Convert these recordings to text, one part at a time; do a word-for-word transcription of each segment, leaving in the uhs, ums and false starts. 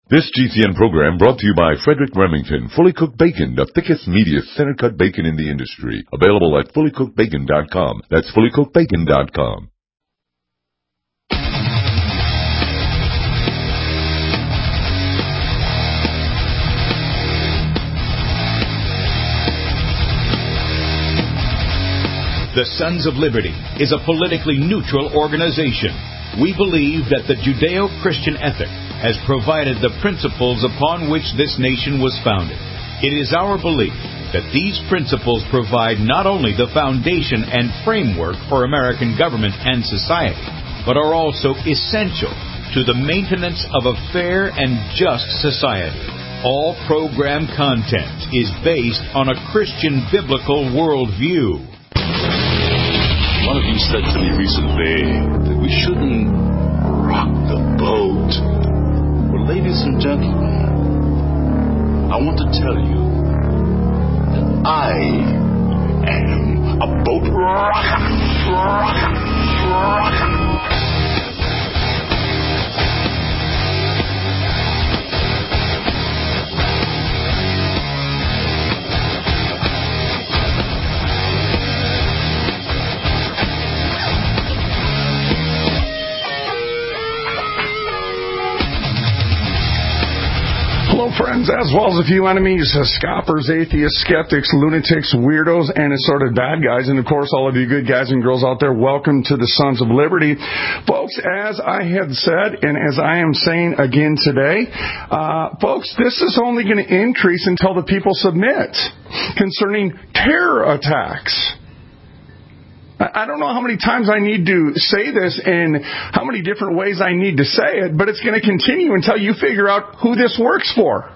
This G C N program brought to you by Frederick Remington, Fully Cooked Bacon, the thickest, meatiest, center-cut bacon in the industry. Available at fully cooked bacon dot com. That's fully cooked bacon dot com. The Sons of Liberty is a politically neutral organization. We believe that the Judeo-Christian ethic has provided the principles upon which this nation was founded. It is our belief that these principles provide not only the foundation and framework for American government and society, but are also essential to the maintenance of a fair and just society. All program content is based on a Christian biblical worldview. One of you said to me recently that we shouldn't rock the boat. Well, ladies and gentlemen, I want to tell you that I am a boat rocker, rocker, rocker. Hello, friends, as well as a few enemies, scoffers, atheists, skeptics, lunatics, weirdos, and assorted bad guys. And, of course, all of you good guys and girls out there, welcome to the Sons of Liberty. Folks, as I had said, and as I am saying again today, uh, folks, this is only going to increase until the people submit concerning terror attacks. I don't know how many times I need to say this and how many different ways I need to say it, but it's going to continue until you figure out who this works for.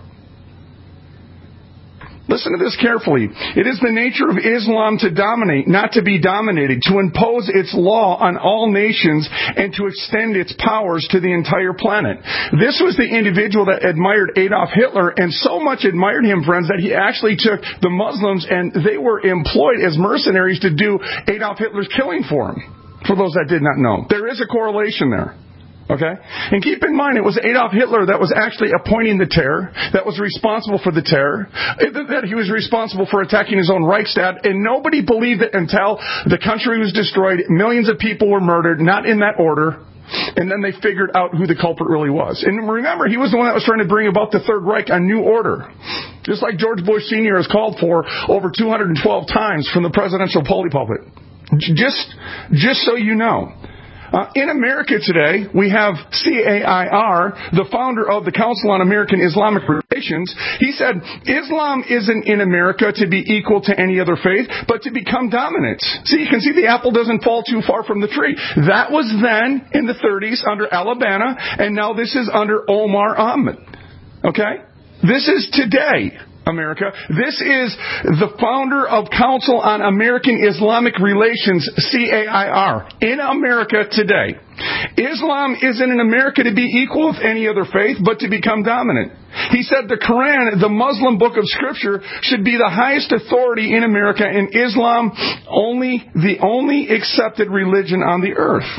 Listen to this carefully. It is the nature of Islam to dominate, not to be dominated, to impose its law on all nations and to extend its powers to the entire planet. This was the individual that admired Adolf Hitler and so much admired him, friends, that he actually took the Muslims and they were employed as mercenaries to do Adolf Hitler's killing for him. For those that did not know. There is a correlation there. Okay? And keep in mind, it was Adolf Hitler that was actually appointing the terror, that was responsible for the terror, that he was responsible for attacking his own Reichstag, and nobody believed it until the country was destroyed, millions of people were murdered, not in that order, and then they figured out who the culprit really was. And remember, he was the one that was trying to bring about the Third Reich, a new order. Just like George Bush Senior has called for over two hundred twelve times from the presidential pulpit. Just, just so you know. Uh, in America today, we have C A I R, the founder of the Council on American Islamic Relations. He said, Islam isn't in America to be equal to any other faith, but to become dominant. See, you can see the apple doesn't fall too far from the tree. That was then in the thirties under Alabama, and now this is under Omar Ahmed. Okay? This is today. America. This is the founder of Council on American Islamic Relations, C A I R, in America today. Islam isn't in America to be equal with any other faith, but to become dominant. He said the Quran, the Muslim book of Scripture, should be the highest authority in America, and Islam only the only accepted religion on the earth.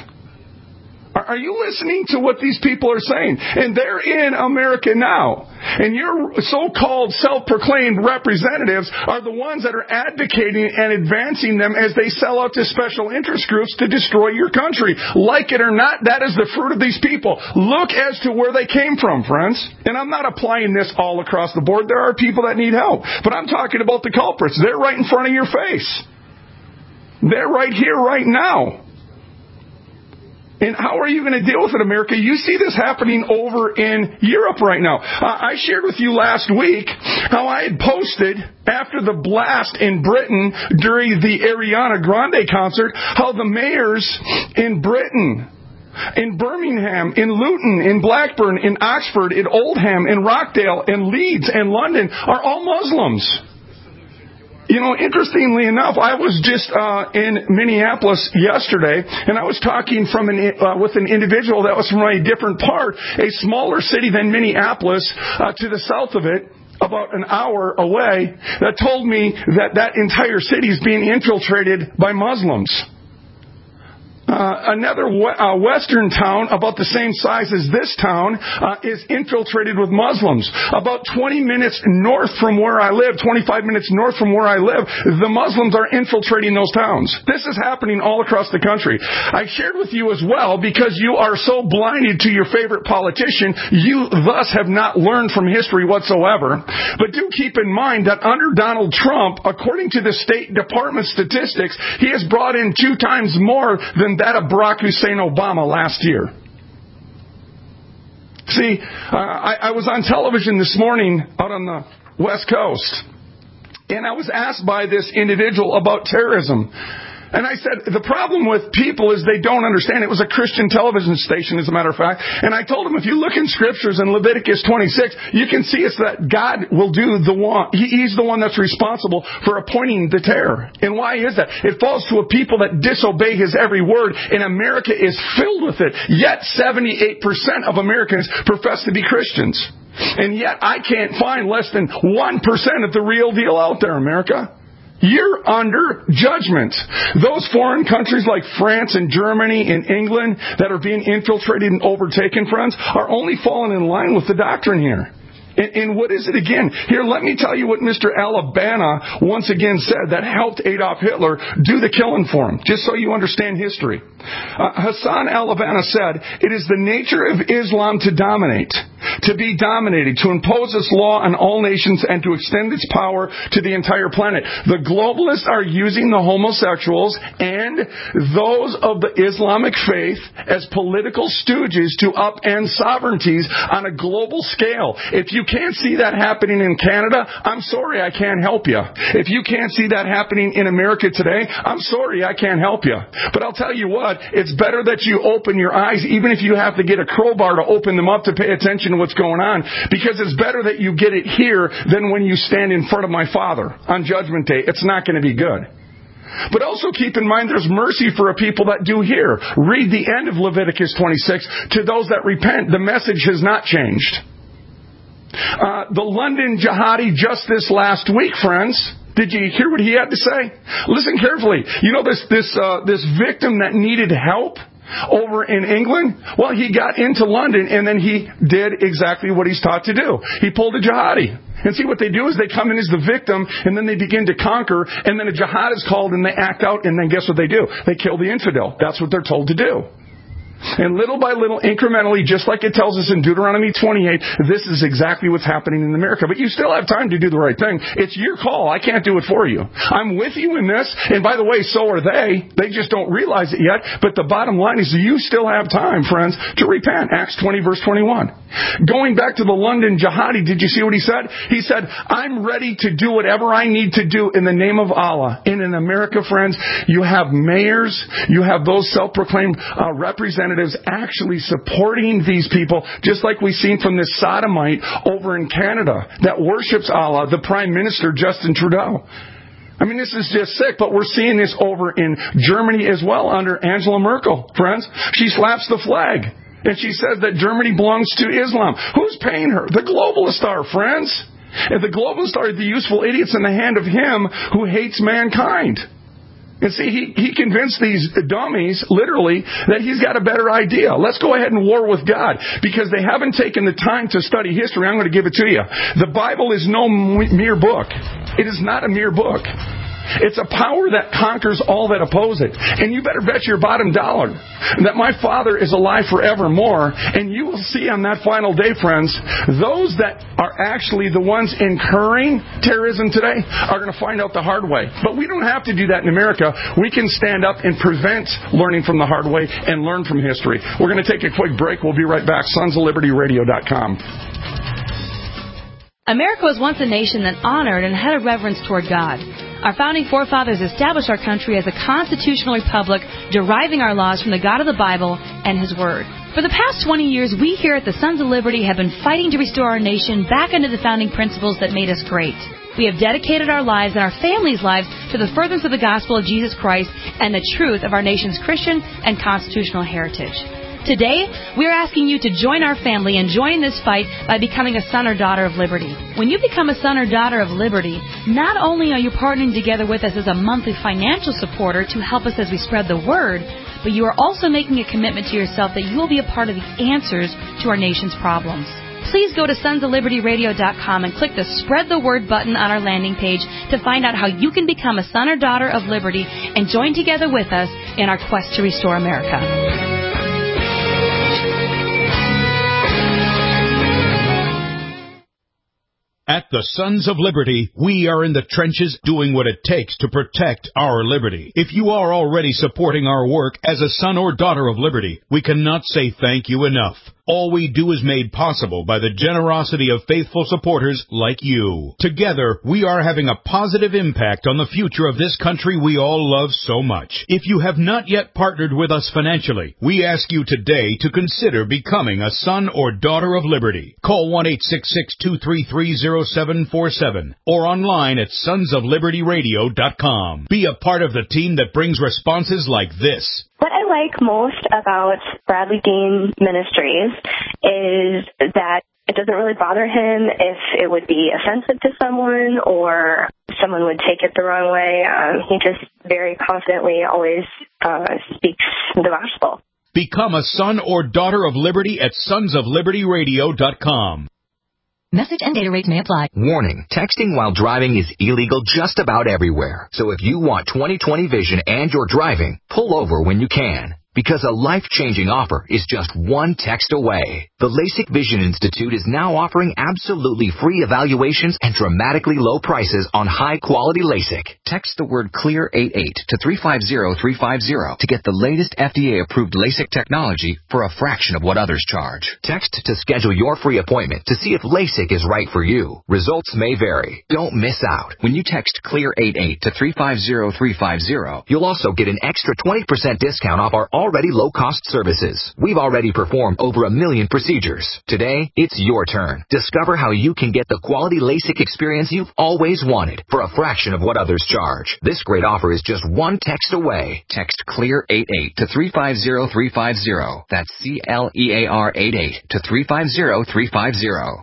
Are you listening to what these people are saying? And they're in America now. And your so-called self-proclaimed representatives are the ones that are advocating and advancing them as they sell out to special interest groups to destroy your country. Like it or not, that is the fruit of these people. Look as to where they came from, friends. And I'm not applying this all across the board. There are people that need help. But I'm talking about the culprits. They're right in front of your face. They're right here, right now. And how are you going to deal with it, America? You see this happening over in Europe right now. Uh, I shared with you last week how I had posted after the blast in Britain during the Ariana Grande concert, how the mayors in Britain, in Birmingham, in Luton, in Blackburn, in Oxford, in Oldham, in Rockdale, in Leeds, and London are all Muslims. You know, interestingly enough, I was just uh, in Minneapolis yesterday, and I was talking from an, uh, with an individual that was from a different part, a smaller city than Minneapolis, uh, to the south of it, about an hour away, that told me that that entire city is being infiltrated by Muslims. Uh, another we- uh, western town about the same size as this town uh, is infiltrated with Muslims. About twenty minutes north from where I live, twenty-five minutes north from where I live, the Muslims are infiltrating those towns. This is happening all across the country. I shared with you as well, because you are so blinded to your favorite politician, you thus have not learned from history whatsoever. But do keep in mind that under Donald Trump, according to the State Department statistics, he has brought in two times more than that of Barack Hussein Obama last year. See, uh, I, I was on television this morning out on the West Coast, and I was asked by this individual about terrorism. And I said, the problem with people is they don't understand. It was a Christian television station, as a matter of fact. And I told them, if you look in scriptures in Leviticus twenty-six, you can see it's that God will do the one. He, he's the one that's responsible for appointing the terror. And why is that? It falls to a people that disobey His every word, and America is filled with it. Yet seventy-eight percent of Americans profess to be Christians. And yet I can't find less than one percent of the real deal out there, America. You're under judgment. Those foreign countries like France and Germany and England that are being infiltrated and overtaken, friends, are only falling in line with the doctrine here. And, and what is it again? Here, let me tell you what Mister Alabama once again said that helped Adolf Hitler do the killing for him, just so you understand history. Uh, Hassan al-Banna said, "It is the nature of Islam to dominate, to be dominated, to impose its law on all nations, and to extend its power to the entire planet. The globalists are using the homosexuals and those of the Islamic faith as political stooges to upend sovereignties on a global scale. If you can't see that happening in Canada, I'm sorry, I can't help you. If you can't see that happening in America today, I'm sorry, I can't help you. But I'll tell you what, it's better that you open your eyes, even if you have to get a crowbar to open them up to pay attention to what's going on, because it's better that you get it here than when you stand in front of my Father on Judgment Day. It's not going to be good. But also keep in mind there's mercy for a people that do hear. Read the end of Leviticus twenty-six. To those that repent, the message has not changed. Uh, the London jihadi just this last week, friends. Did you hear what he had to say? Listen carefully. You know this this uh, this victim that needed help over in England? Well, he got into London and then he did exactly what he's taught to do. He pulled a jihadi. And see, what they do is they come in as the victim and then they begin to conquer, and then a jihad is called and they act out, and then guess what they do? They kill the infidel. That's what they're told to do. And little by little, incrementally, just like it tells us in Deuteronomy twenty-eight, this is exactly what's happening in America. But you still have time to do the right thing. It's your call. I can't do it for you. I'm with you in this. And by the way, so are they. They just don't realize it yet. But the bottom line is you still have time, friends, to repent. Acts twenty, verse twenty-one. Going back to the London jihadi, did you see what he said? He said, I'm ready to do whatever I need to do in the name of Allah. And in America, friends, you have mayors, you have those self-proclaimed uh, representatives actually supporting these people, just like we've seen from this sodomite over in Canada that worships Allah, the Prime Minister, Justin Trudeau. I mean, this is just sick, but we're seeing this over in Germany as well under Angela Merkel, friends. She slaps the flag, and she says that Germany belongs to Islam. Who's paying her? The globalists are, friends. And the globalists are the useful idiots in the hand of him who hates mankind. And see, he, he convinced these dummies, literally, that he's got a better idea. Let's go ahead and war with God, because they haven't taken the time to study history. I'm going to give it to you. The Bible is no mere book. It is not a mere book. It's a power that conquers all that oppose it. And you better bet your bottom dollar that my Father is alive forevermore. And you will see on that final day, friends, those that are actually the ones incurring terrorism today are going to find out the hard way. But we don't have to do that in America. We can stand up and prevent learning from the hard way and learn from history. We're going to take a quick break. We'll be right back. sons of liberty radio dot com. America was once a nation that honored and had a reverence toward God. Our founding forefathers established our country as a constitutional republic, deriving our laws from the God of the Bible and His Word. For the past twenty years, we here at the Sons of Liberty have been fighting to restore our nation back under the founding principles that made us great. We have dedicated our lives and our families' lives to the furtherance of the gospel of Jesus Christ and the truth of our nation's Christian and constitutional heritage. Today, we are asking you to join our family and join this fight by becoming a son or daughter of liberty. When you become a son or daughter of liberty, not only are you partnering together with us as a monthly financial supporter to help us as we spread the word, but you are also making a commitment to yourself that you will be a part of the answers to our nation's problems. Please go to sons of liberty radio dot com and click the Spread the Word button on our landing page to find out how you can become a son or daughter of liberty and join together with us in our quest to restore America. At the Sons of Liberty, we are in the trenches doing what it takes to protect our liberty. If you are already supporting our work as a son or daughter of liberty, we cannot say thank you enough. All we do is made possible by the generosity of faithful supporters like you. Together, we are having a positive impact on the future of this country we all love so much. If you have not yet partnered with us financially, we ask you today to consider becoming a son or daughter of liberty. Call one eight six six, two three three, zero seven four seven or online at sons of liberty radio dot com. Be a part of the team that brings responses like this. What I like most about Bradley Dean Ministries is that it doesn't really bother him if it would be offensive to someone or someone would take it the wrong way. Um, he just very confidently always uh, speaks the gospel. Become a son or daughter of liberty at sons of liberty radio dot com. Message and data rates may apply. Warning, texting while driving is illegal just about everywhere. So if you want twenty twenty vision and you're driving, pull over when you can. Because a life-changing offer is just one text away. The LASIK Vision Institute is now offering absolutely free evaluations and dramatically low prices on high-quality LASIK. Text the word CLEAR eight eight to three five zero three five zero to get the latest F D A-approved LASIK technology for a fraction of what others charge. Text to schedule your free appointment to see if LASIK is right for you. Results may vary. Don't miss out. When you text CLEAR eight eight to three five zero three five zero, you'll also get an extra twenty percent discount off our already low-cost services. We've already performed over a million procedures. Today, it's your turn. Discover how you can get the quality LASIK experience you've always wanted for a fraction of what others charge. This great offer is just one text away. Text CLEAR eight eight to three five zero three five zero. That's C L E A R eight eight to three five zero three five zero.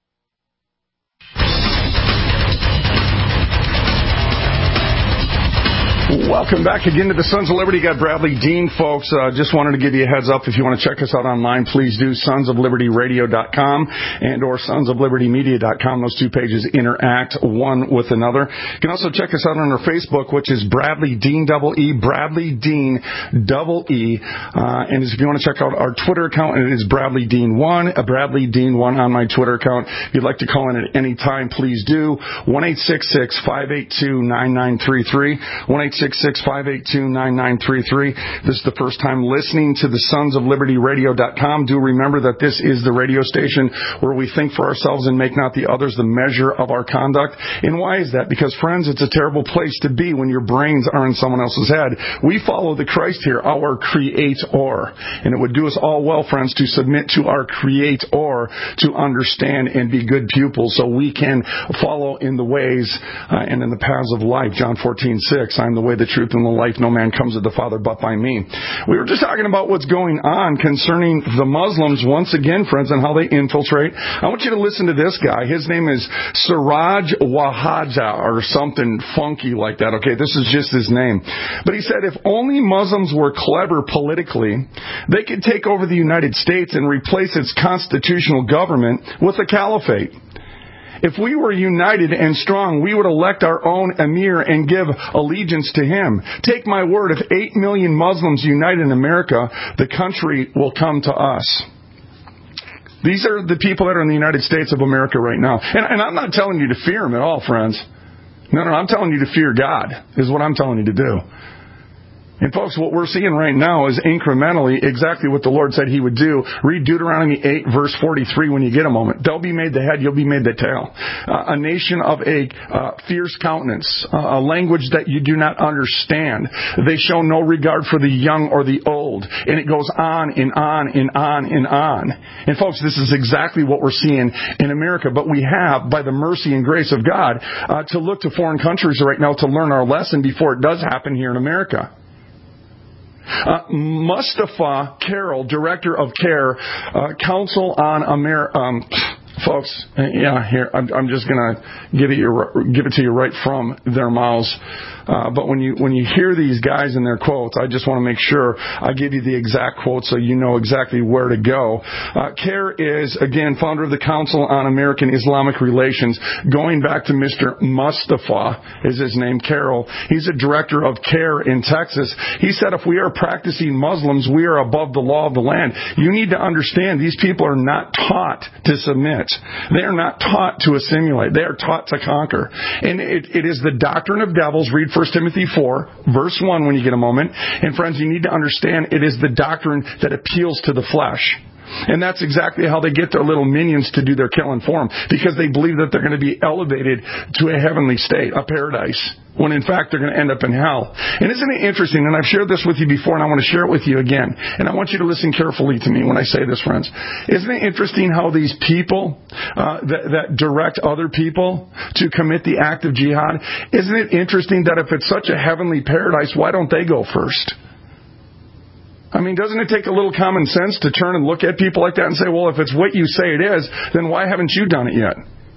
Welcome back again to the Sons of Liberty. Got Bradley Dean, folks. Uh, just wanted to give you a heads up. If you want to check us out online, please do sons of liberty radio dot com and or sons of liberty media dot com. Those two pages interact one with another. You can also check us out on our Facebook, which is Bradley Dean double E, Bradley Dean double E. Uh, and if you want to check out our Twitter account, it is Bradley Dean one, uh, Bradley Dean one on my Twitter account. If you'd like to call in at any time, please do. one eight six six, five eight two, nine nine three three. one eight six six, five eight two, nine nine three three. This is the first time listening to the sons of liberty radio dot com. Do remember that this is the radio station where we think for ourselves and make not the others the measure of our conduct. And why is that? Because, friends, it's a terrible place to be when your brains are in someone else's head. We follow the Christ here, our Creator. And it would do us all well, friends, to submit to our Creator, to understand and be good pupils so we can follow in the ways uh, and in the paths of life. John fourteen six, I am the way, the truth, and the life. No man comes to the Father but by me. We were just talking about what's going on concerning the Muslims once again, friends, and how they infiltrate. I want you to listen to this guy. His name is Siraj Wahaja or something funky like that. Okay, this is just his name. But he said if only Muslims were clever politically, they could take over the United States and replace its constitutional government with a caliphate. If we were united and strong, we would elect our own emir and give allegiance to him. Take my word, if eight million Muslims unite in America, the country will come to us. These are the people that are in the United States of America right now. And, and I'm not telling you to fear them at all, friends. No, no, I'm telling you to fear God, is what I'm telling you to do. And folks, what we're seeing right now is incrementally exactly what the Lord said he would do. Read Deuteronomy eight, verse forty-three when you get a moment. They'll be made the head, you'll be made the tail. Uh, a nation of a uh, fierce countenance, uh, a language that you do not understand. They show no regard for the young or the old. And it goes on and on and on and on. And folks, this is exactly what we're seeing in America. But we have, by the mercy and grace of God, uh, to look to foreign countries right now to learn our lesson before it does happen here in America. Uh, Mustafa Carroll, Director of CARE, uh, Council on Amer- um, folks, yeah, here, I'm, I'm just going to give it your, give it to you right from their mouths. Uh, but when you when you hear these guys in their quotes, I just want to make sure I give you the exact quote so you know exactly where to go. Uh, CAIR is, again, founder of the Council on American Islamic Relations. Going back to Mister Mustafa, is his name, Carroll. He's a director of CAIR in Texas. He said, if we are practicing Muslims, we are above the law of the land. You need to understand these people are not taught to submit. They are not taught to assimilate. They are taught to conquer. And it, it is the doctrine of devils. Read First Timothy four, verse one when you get a moment. And friends, you need to understand it is the doctrine that appeals to the flesh. And that's exactly how they get their little minions to do their killing for them, because they believe that they're going to be elevated to a heavenly state, a paradise, when in fact they're going to end up in hell. And isn't it interesting, and I've shared this with you before, and I want to share it with you again, and I want you to listen carefully to me when I say this, friends. Isn't it interesting how these people uh, that, that direct other people to commit the act of jihad, isn't it interesting that if it's such a heavenly paradise, why don't they go first? I mean, doesn't it take a little common sense to turn and look at people like that and say, well, if it's what you say it is, then why haven't you done it yet?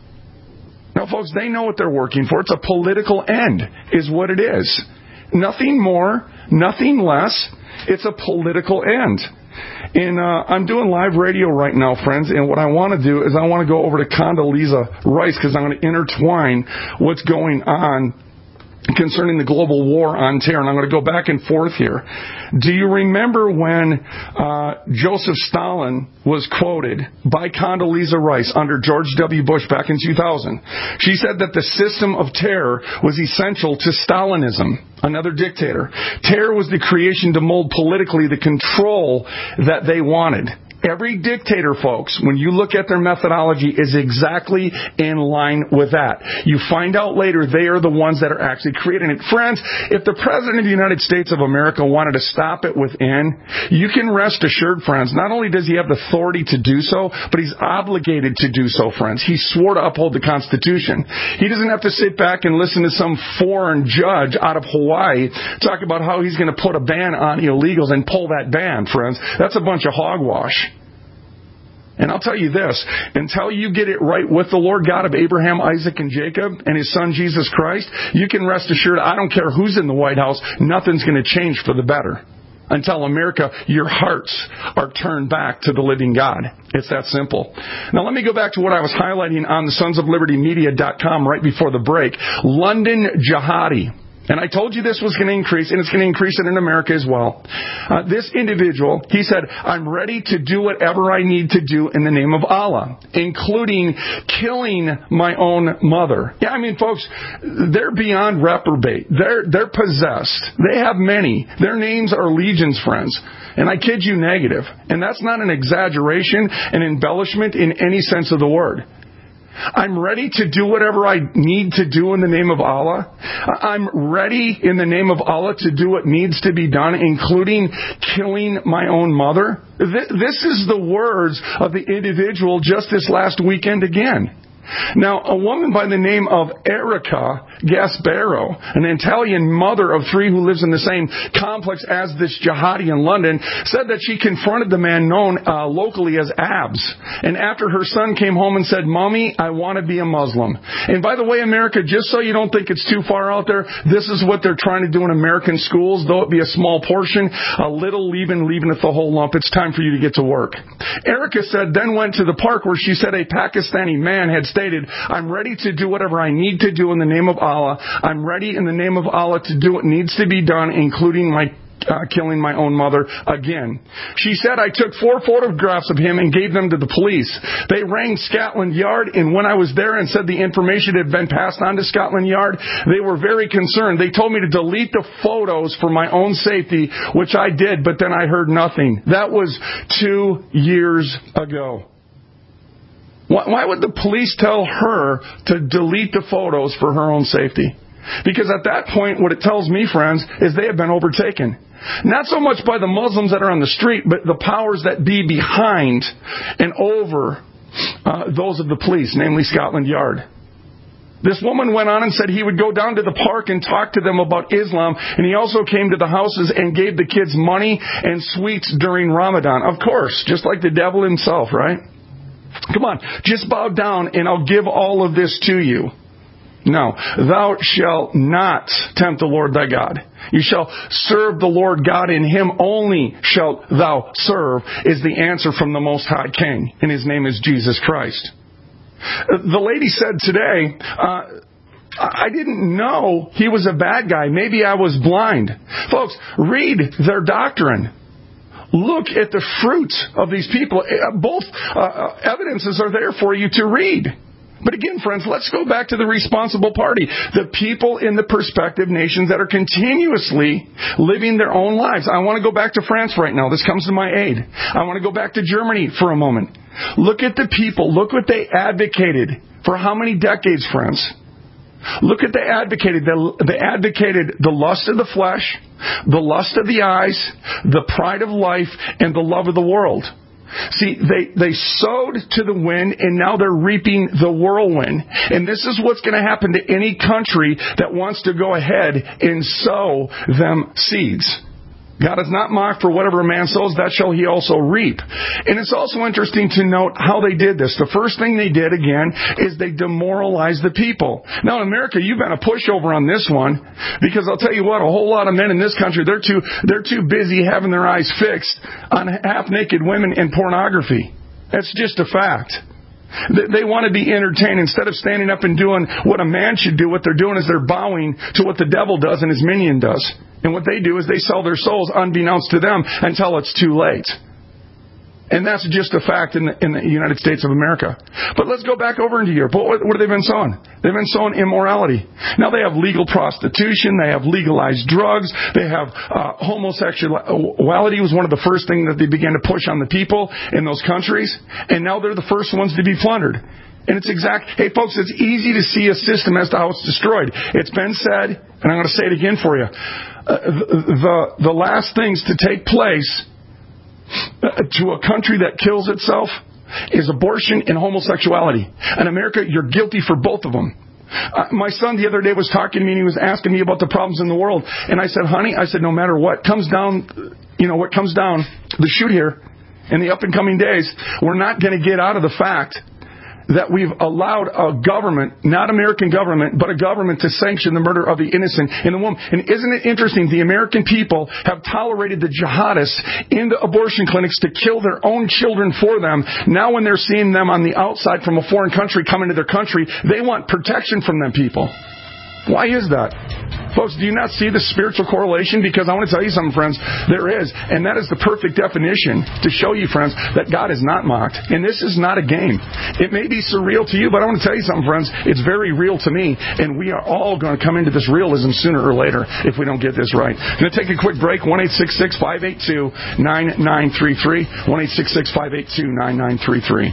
No, folks, they know what they're working for. It's a political end, is what it is. Nothing more, nothing less. It's a political end. And uh, I'm doing live radio right now, friends, and what I want to do is I want to go over to Condoleezza Rice, because I'm going to intertwine what's going on concerning the global war on terror. And I'm going to go back and forth here. Do you remember when uh, Joseph Stalin was quoted by Condoleezza Rice under George W. Bush back in two thousand? She said that the system of terror was essential to Stalinism, another dictator. Terror was the creation to mold politically the control that they wanted. Every dictator, folks, when you look at their methodology, is exactly in line with that. You find out later they are the ones that are actually creating it. Friends, if the President of the United States of America wanted to stop it within, you can rest assured, friends, not only does he have the authority to do so, but he's obligated to do so, friends. He swore to uphold the Constitution. He doesn't have to sit back and listen to some foreign judge out of Hawaii talk about how he's going to put a ban on illegals and pull that ban, friends. That's a bunch of hogwash. And I'll tell you this, until you get it right with the Lord God of Abraham, Isaac, and Jacob, and His Son, Jesus Christ, you can rest assured, I don't care who's in the White House, nothing's going to change for the better. Until America, your hearts are turned back to the living God. It's that simple. Now let me go back to what I was highlighting on the sons of liberty media dot com right before the break. London Jihadi. And I told you this was going to increase, and it's going to increase it in America as well. Uh, this individual, he said, I'm ready to do whatever I need to do in the name of Allah, including killing my own mother. Yeah, I mean, folks, they're beyond reprobate. They're, they're possessed. They have many. Their names are legions, friends. And I kid you negative. And that's not an exaggeration, an embellishment in any sense of the word. I'm ready to do whatever I need to do in the name of Allah. I'm ready in the name of Allah to do what needs to be done, including killing my own mother. This is the words of the individual just this last weekend again. Now, a woman by the name of Erica Gasparo, an Italian mother of three who lives in the same complex as this jihadi in London, said that she confronted the man known uh, locally as Abs. And after her son came home and said, Mommy, I want to be a Muslim. And by the way, America, just so you don't think it's too far out there, this is what they're trying to do in American schools, though it be a small portion, a little leaving, leaving it the whole lump. It's time for you to get to work. Erica said, then went to the park where she said a Pakistani man had stated, I'm ready to do whatever I need to do in the name of Allah. I'm ready in the name of Allah to do what needs to be done, including my uh, killing my own mother again. She said, I took four photographs of him and gave them to the police. They rang Scotland Yard, and when I was there and said the information had been passed on to Scotland Yard, they were very concerned. They told me to delete the photos for my own safety, which I did, but then I heard nothing. That was two years ago. Why would the police tell her to delete the photos for her own safety? Because at that point, what it tells me, friends, is they have been overtaken. Not so much by the Muslims that are on the street, but the powers that be behind and over uh, those of the police, namely Scotland Yard. This woman went on and said he would go down to the park and talk to them about Islam, and he also came to the houses and gave the kids money and sweets during Ramadan. Of course, just like the devil himself, right? Come on, just bow down and I'll give all of this to you. No, thou shalt not tempt the Lord thy God. You shall serve the Lord God, in him only shalt thou serve, is the answer from the Most High King, and his name is Jesus Christ. The lady said today, uh, I didn't know he was a bad guy. Maybe I was blind. Folks, read their doctrine. Look at the fruit of these people. Both uh, evidences are there for you to read. But again, friends, let's go back to the responsible party. The people in the prospective nations that are continuously living their own lives. I want to go back to France right now. This comes to my aid. I want to go back to Germany for a moment. Look at the people. Look what they advocated for how many decades, friends? Look at they advocated. They advocated the lust of the flesh, the lust of the eyes, the pride of life, and the love of the world. See, they, they sowed to the wind, and now they're reaping the whirlwind. And this is what's going to happen to any country that wants to go ahead and sow them seeds. God is not mocked, for whatever a man sows, that shall he also reap. And it's also interesting to note how they did this. The first thing they did, again, is they demoralized the people. Now, in America, you've been a pushover on this one, because I'll tell you what, a whole lot of men in this country, they're too, they're too busy having their eyes fixed on half-naked women and pornography. That's just a fact. They want to be entertained. Instead of standing up and doing what a man should do, what they're doing is they're bowing to what the devil does and his minion does. And what they do is they sell their souls unbeknownst to them until it's too late. And that's just a fact in the, in the United States of America. But let's go back over into Europe. What, what have they been sowing? They've been sowing immorality. Now they have legal prostitution. They have legalized drugs. They have uh, homosexuality was one of the first things that they began to push on the people in those countries. And now they're the first ones to be plundered. And it's exact. Hey, folks, it's easy to see a system as to how it's destroyed. It's been said, and I'm going to say it again for you. Uh, the, the, the last things to take place to a country that kills itself is abortion and homosexuality. In America, you're guilty for both of them. Uh, my son the other day was talking to me and he was asking me about the problems in the world. And I said, honey, I said, no matter what comes down, you know, what comes down the chute here in the up and coming days, we're not going to get out of the fact that we've allowed a government, not American government, but a government to sanction the murder of the innocent in the womb. And isn't it interesting? The American people have tolerated the jihadists in the abortion clinics to kill their own children for them. Now when they're seeing them on the outside from a foreign country come into their country, they want protection from them people. Why is that? Folks, do you not see the spiritual correlation? Because I want to tell you something, friends, there is. And that is the perfect definition to show you, friends, that God is not mocked. And this is not a game. It may be surreal to you, but I want to tell you something, friends. It's very real to me. And we are all going to come into this realism sooner or later if we don't get this right. I'm going to take a quick break. one eight six six, five eight two, nine nine three three. one eight six six, five eight two, nine nine three three.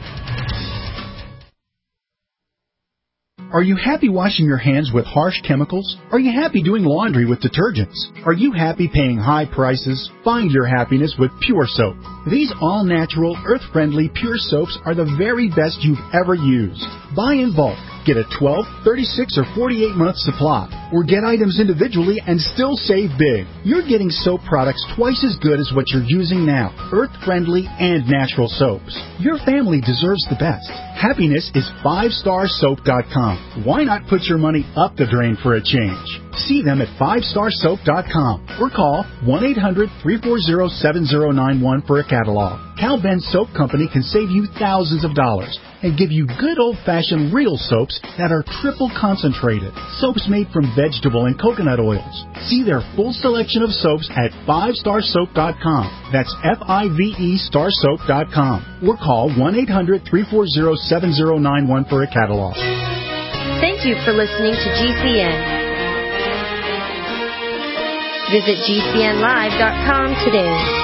Are you happy washing your hands with harsh chemicals? Are you happy doing laundry with detergents? Are you happy paying high prices? Find your happiness with Pure Soap. These all-natural, earth-friendly Pure Soaps are the very best you've ever used. Buy in bulk. Get a twelve, thirty-six, or forty-eight month supply. Or get items individually and still save big. You're getting soap products twice as good as what you're using now. Earth-friendly and natural soaps. Your family deserves the best. Happiness is five star soap dot com. Why not put your money up the drain for a change? See them at five star soap dot com or call one eight hundred, three four zero, seven zero nine one for a catalog. Cal Ben Soap Company can save you thousands of dollars and give you good old-fashioned real soaps that are triple concentrated. Soaps made from vegetable and coconut oils. See their full selection of soaps at five star soap dot com. That's F I V E star soap dot com. Or call one eight hundred, three four zero, seven zero nine one for a catalog. Thank you for listening to G C N. Visit G C N live dot com today.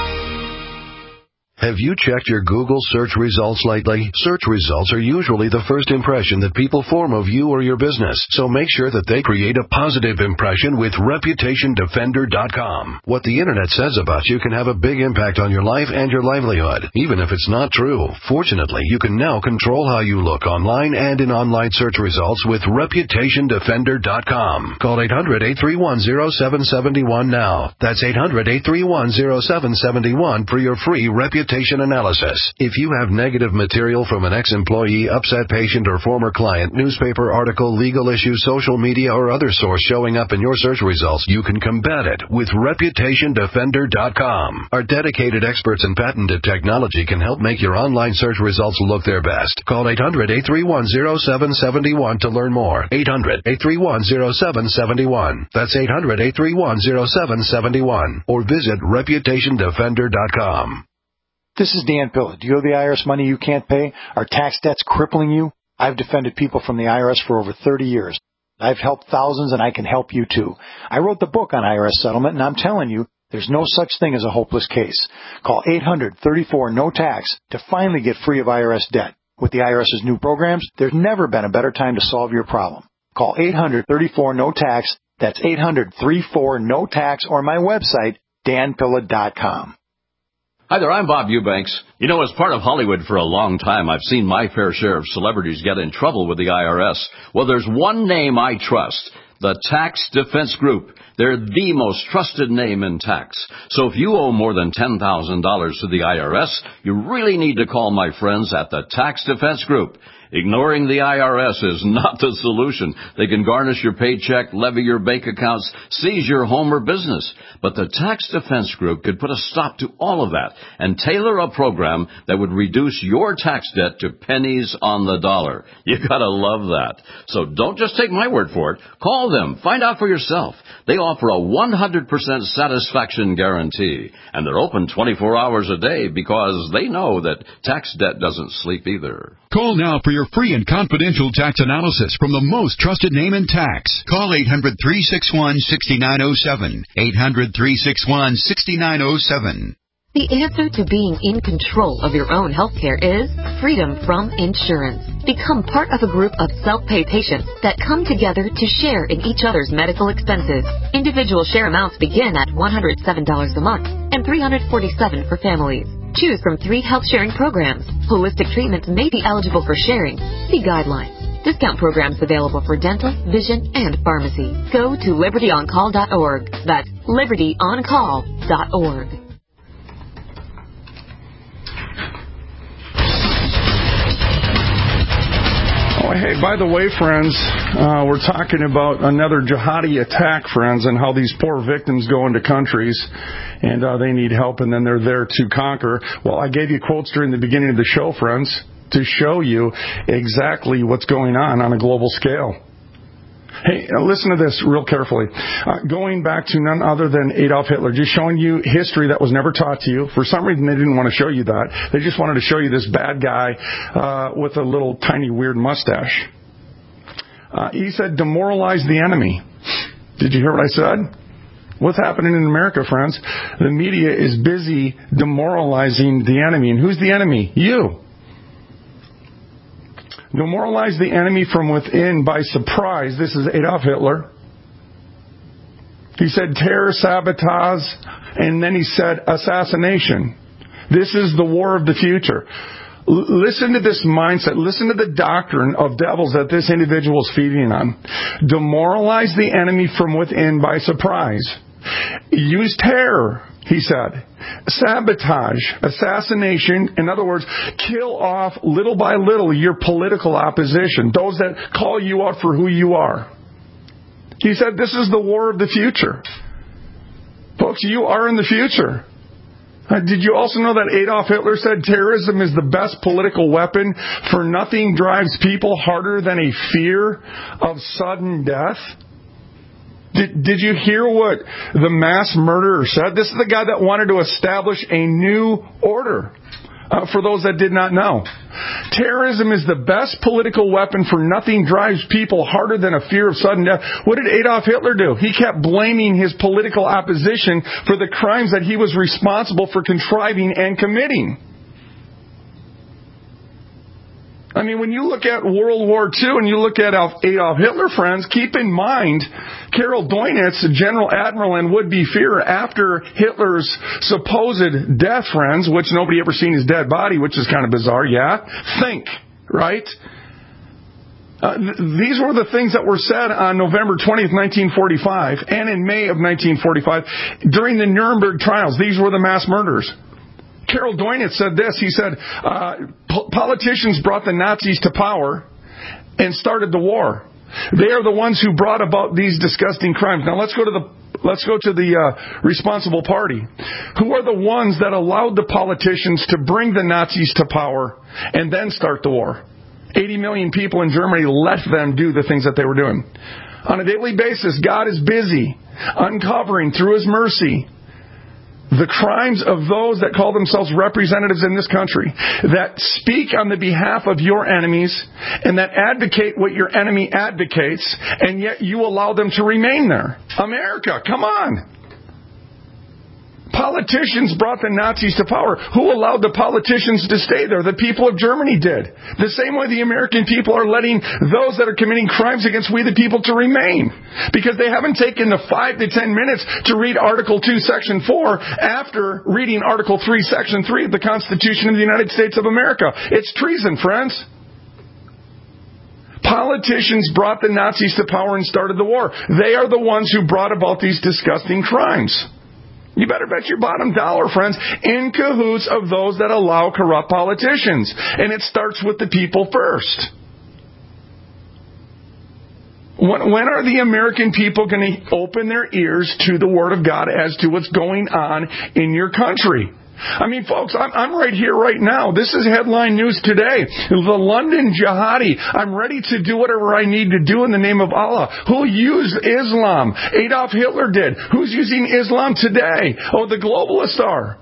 Have you checked your Google search results lately? Search results are usually the first impression that people form of you or your business, so make sure that they create a positive impression with reputation defender dot com. What the Internet says about you can have a big impact on your life and your livelihood, even if it's not true. Fortunately, you can now control how you look online and in online search results with reputation defender dot com. Call eight hundred, eight three one, zero seven seven one now. That's eight hundred, eight three one, zero seven seven one for your free Reputation reputation analysis. If you have negative material from an ex-employee, upset patient, or former client, newspaper article, legal issue, social media, or other source showing up in your search results, you can combat it with reputation defender dot com. Our dedicated experts in patented technology can help make your online search results look their best. Call eight hundred, eight three one, zero seven seven one to learn more. eight hundred, eight three one, zero seven seven one. That's eight hundred, eight three one, zero seven seven one. Or visit reputation defender dot com. This is Dan Pilla. Do you owe the I R S money you can't pay? Are tax debts crippling you? I've defended people from the I R S for over thirty years. I've helped thousands, and I can help you too. I wrote the book on I R S settlement, and I'm telling you, there's no such thing as a hopeless case. Call eight hundred, thirty-four, no tax to finally get free of I R S debt. With the IRS's new programs, there's never been a better time to solve your problem. Call eight hundred, thirty-four, no tax. That's eight hundred, thirty-four, no tax, or my website, dan pilla dot com. Hi there, I'm Bob Eubanks. You know, as part of Hollywood for a long time, I've seen my fair share of celebrities get in trouble with the I R S. Well, there's one name I trust, the Tax Defense Group. They're the most trusted name in tax. So if you owe more than ten thousand dollars to the I R S, you really need to call my friends at the Tax Defense Group. Ignoring the I R S is not the solution. They can garnish your paycheck, levy your bank accounts, seize your home or business. But the Tax Defense Group could put a stop to all of that and tailor a program that would reduce your tax debt to pennies on the dollar. You gotta love that. So don't just take my word for it. Call them. Find out for yourself. They offer a one hundred percent satisfaction guarantee. And they're open twenty-four hours a day because they know that tax debt doesn't sleep either. Call now for your free and confidential tax analysis from the most trusted name in tax. Call eight hundred, three six one, six nine zero seven. eight hundred, three six one, six nine zero seven. The answer to being in control of your own health care is freedom from insurance. Become part of a group of self-pay patients that come together to share in each other's medical expenses. Individual share amounts begin at one hundred seven dollars a month and three hundred forty-seven dollars for families. Choose from three health sharing programs. Holistic treatments may be eligible for sharing. See guidelines. Discount programs available for dental, vision, and pharmacy. Go to liberty on call dot org. That's liberty on call dot org. Oh, hey, by the way, friends, uh, we're talking about another jihadi attack, friends, and how these poor victims go into countries and uh, they need help, and then they're there to conquer. Well, I gave you quotes during the beginning of the show, friends, to show you exactly what's going on on a global scale. Hey, listen to this real carefully. Uh, going back to none other than Adolf Hitler, just showing you history that was never taught to you. For some reason, they didn't want to show you that. They just wanted to show you this bad guy uh, with a little tiny weird mustache. Uh, he said, demoralize the enemy. Did you hear what I said? What's happening in America, friends? The media is busy demoralizing the enemy. And who's the enemy? You. Demoralize the enemy from within by surprise. This is Adolf Hitler. He said terror, sabotage, and then he said assassination. This is the war of the future. L- listen to this mindset. Listen to the doctrine of devils that this individual is feeding on. Demoralize the enemy from within by surprise. Use terror, he said. Sabotage, assassination, in other words, kill off little by little your political opposition, those that call you out for who you are. He said this is the war of the future. Folks, you are in the future. Uh, did you also know that Adolf Hitler said terrorism is the best political weapon, for nothing drives people harder than a fear of sudden death? Did, did you hear what the mass murderer said? This is the guy that wanted to establish a new order. Uh, for those that did not know, terrorism is the best political weapon, for nothing drives people harder than a fear of sudden death. What did Adolf Hitler do? He kept blaming his political opposition for the crimes that he was responsible for contriving and committing. I mean, when you look at World War Two and you look at Adolf Hitler, friends, keep in mind Karol Doinitz, General Admiral and would-be Führer, after Hitler's supposed death, friends, which nobody ever seen his dead body, which is kind of bizarre, yeah? Think, right? Uh, th- these were the things that were said on November twentieth, nineteen forty-five, and in May of nineteen forty-five. During the Nuremberg trials, these were the mass murders. Carol Doignitz said this. He said, uh, politicians brought the Nazis to power and started the war. They are the ones who brought about these disgusting crimes. Now let's go to the let's go to the uh, responsible party. Who are the ones that allowed the politicians to bring the Nazis to power and then start the war? eighty million people in Germany let them do the things that they were doing. On a daily basis, God is busy uncovering through His mercy the crimes of those that call themselves representatives in this country, that speak on the behalf of your enemies, and that advocate what your enemy advocates, and yet you allow them to remain there. America, come on! Politicians brought the Nazis to power. Who allowed the politicians to stay there? The people of Germany did. The same way the American people are letting those that are committing crimes against we the people to remain. Because they haven't taken the five to ten minutes to read Article two, Section four after reading Article three, Section three of the Constitution of the United States of America. It's treason, friends. Politicians brought the Nazis to power and started the war. They are the ones who brought about these disgusting crimes. You better bet your bottom dollar, friends, in cahoots of those that allow corrupt politicians. And it starts with the people first. When, when are the American people going to open their ears to the Word of God as to what's going on in your country? I mean, folks, I'm, I'm right here right now. This is headline news today. The London Jihadi. I'm ready to do whatever I need to do in the name of Allah. Who used Islam? Adolf Hitler did. Who's using Islam today? Oh, the globalists are.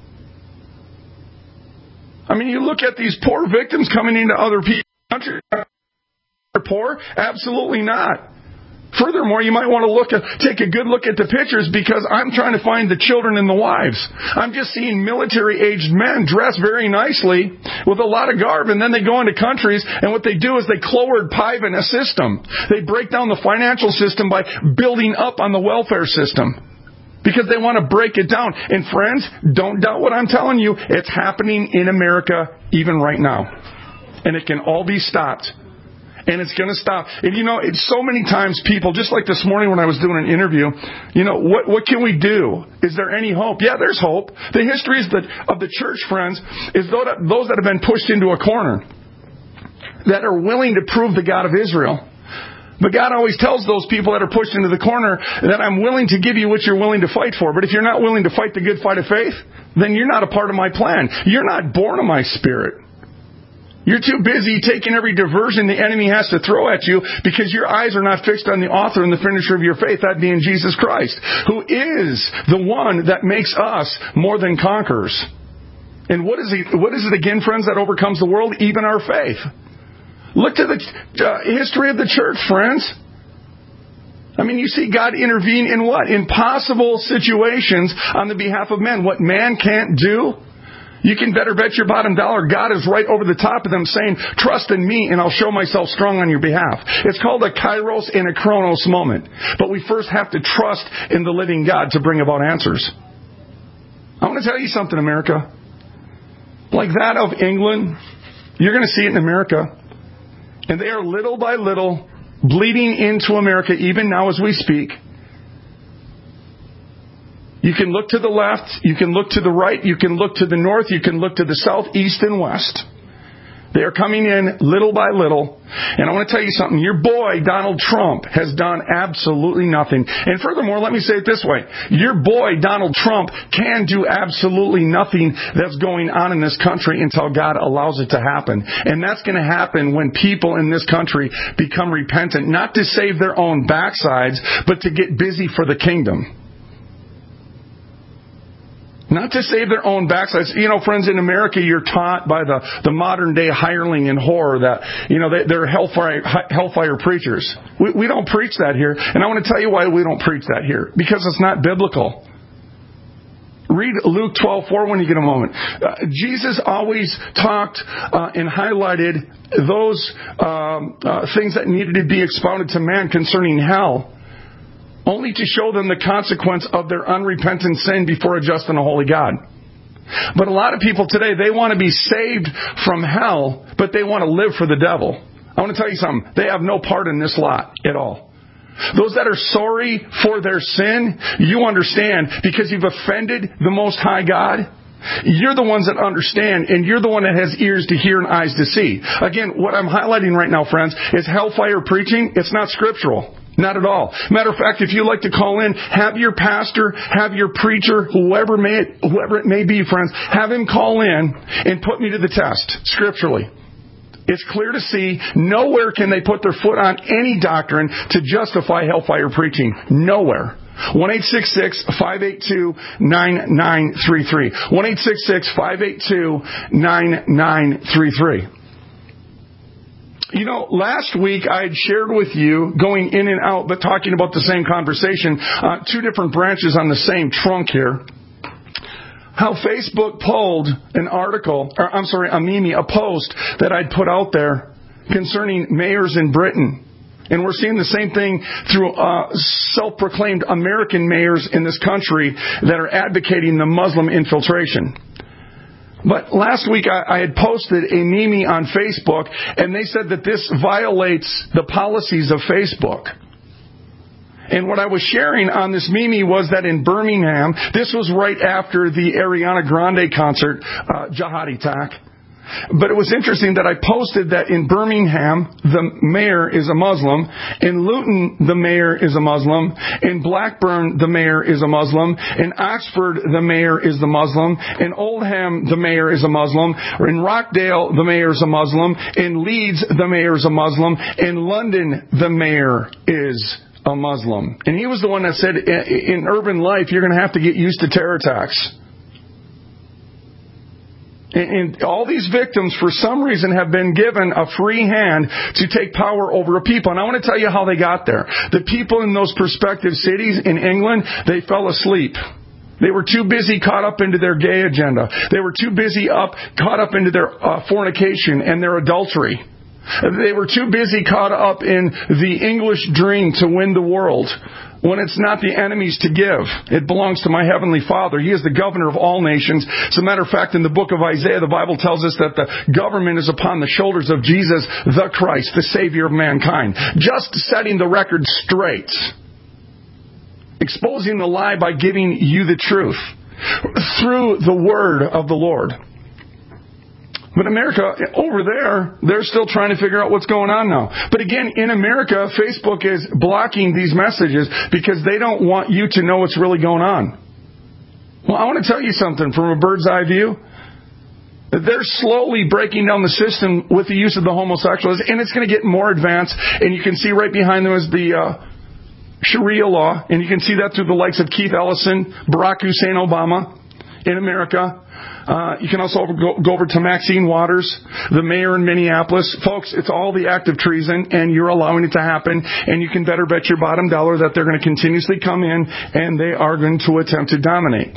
I mean, you look at these poor victims coming into other people's countries. They're poor? Absolutely not. Furthermore, you might want to look at, take a good look at the pictures, because I'm trying to find the children and the wives. I'm just seeing military-aged men dressed very nicely with a lot of garb, and then they go into countries, and what they do is they cloward piven a system. They break down the financial system by building up on the welfare system, because they want to break it down. And friends, don't doubt what I'm telling you. It's happening in America even right now. And it can all be stopped. And it's going to stop. And you know, it's so many times people, just like this morning when I was doing an interview, you know, what what can we do? Is there any hope? Yeah, there's hope. The history is that of the church, friends, is those that have been pushed into a corner, that are willing to prove the God of Israel. But God always tells those people that are pushed into the corner that I'm willing to give you what you're willing to fight for. But if you're not willing to fight the good fight of faith, then you're not a part of my plan. You're not born of my Spirit. You're too busy taking every diversion the enemy has to throw at you, because your eyes are not fixed on the author and the finisher of your faith, that being Jesus Christ, who is the one that makes us more than conquerors. And what is it, what is it again, friends, that overcomes the world? Even our faith. Look to the uh, history of the church, friends. I mean, you see God intervene in what? Impossible situations on the behalf of men. What man can't do, you can better bet your bottom dollar God is right over the top of them saying, trust in me and I'll show myself strong on your behalf. It's called a kairos and a chronos moment. But we first have to trust in the living God to bring about answers. I want to tell you something, America. Like that of England, you're going to see it in America. And they are little by little bleeding into America even now as we speak. You can look to the left, you can look to the right, you can look to the north, you can look to the south, east, and west. They are coming in little by little. And I want to tell you something. Your boy, Donald Trump, has done absolutely nothing. And furthermore, let me say it this way. Your boy, Donald Trump, can do absolutely nothing that's going on in this country until God allows it to happen. And that's going to happen when people in this country become repentant, not to save their own backsides, but to get busy for the kingdom. Not to save their own backsides. You know, friends, in America, you're taught by the, the modern day hireling and whore that, you know, they, they're hellfire, hellfire preachers. We, we don't preach that here. And I want to tell you why we don't preach that here. Because it's not biblical. Read Luke twelve four when you get a moment. Uh, Jesus always talked uh, and highlighted those um, uh, things that needed to be expounded to man concerning hell, only to show them the consequence of their unrepentant sin before a just and a holy God. But a lot of people today, they want to be saved from hell, but they want to live for the devil. I want to tell you something. They have no part in this lot at all. Those that are sorry for their sin, you understand, because you've offended the Most High God. You're the ones that understand, and you're the one that has ears to hear and eyes to see. Again, what I'm highlighting right now, friends, is hellfire preaching. It's not scriptural. Not at all. Matter of fact, if you'd like to call in, have your pastor, have your preacher, whoever may, whoever it may be, friends, have him call in and put me to the test, scripturally. It's clear to see nowhere can they put their foot on any doctrine to justify hellfire preaching. Nowhere. one eight six six, five eight two, nine nine three three. one eight six six, five eight two, nine nine three three. You know, last week I had shared with you, going in and out, but talking about the same conversation, uh, two different branches on the same trunk here, how Facebook pulled an article, or I'm sorry, a meme, a post that I'd put out there concerning mayors in Britain. And we're seeing the same thing through uh, self-proclaimed American mayors in this country that are advocating the Muslim infiltration. But last week I, I had posted a meme on Facebook, and they said that this violates the policies of Facebook. And what I was sharing on this meme was that in Birmingham, this was right after the Ariana Grande concert, uh, jihad attack. But it was interesting that I posted that in Birmingham, the mayor is a Muslim. In Luton, the mayor is a Muslim. In Blackburn, the mayor is a Muslim. In Oxford, the mayor is the Muslim. In Oldham, the mayor is a Muslim. In Rockdale, the mayor is a Muslim. In Leeds, the mayor is a Muslim. In London, the mayor is a Muslim. And he was the one that said, in urban life, you're going to have to get used to terror attacks. And all these victims, for some reason, have been given a free hand to take power over a people. And I want to tell you how they got there. The people in those prospective cities in England, they fell asleep. They were too busy caught up into their gay agenda. They were too busy up, caught up into their uh, fornication and their adultery. They were too busy caught up in the English dream to win the world, when it's not the enemy's to give. It belongs to my Heavenly Father. He is the governor of all nations. As a matter of fact, in the book of Isaiah, the Bible tells us that the government is upon the shoulders of Jesus, the Christ, the Savior of mankind. Just setting the record straight. Exposing the lie by giving you the truth through the word of the Lord. But America, over there, they're still trying to figure out what's going on now. But again, in America, Facebook is blocking these messages because they don't want you to know what's really going on. Well, I want to tell you something from a bird's eye view. They're slowly breaking down the system with the use of the homosexuals, and it's going to get more advanced. And you can see right behind them is the uh, Sharia law, and you can see that through the likes of Keith Ellison, Barack Hussein Obama in America. Uh, you can also go, go over to Maxine Waters, the mayor in Minneapolis. Folks, it's all the act of treason, and you're allowing it to happen. And you can better bet your bottom dollar that they're going to continuously come in, and they are going to attempt to dominate.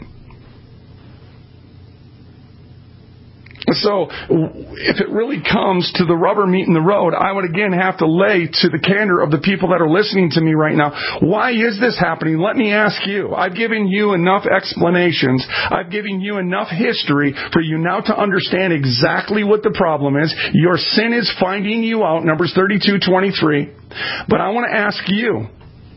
So, if it really comes to the rubber meeting the road, I would again have to lay to the candor of the people that are listening to me right now. Why is this happening? Let me ask you. I've given you enough explanations. I've given you enough history for you now to understand exactly what the problem is. Your sin is finding you out, Numbers thirty-two twenty-three. But I want to ask you,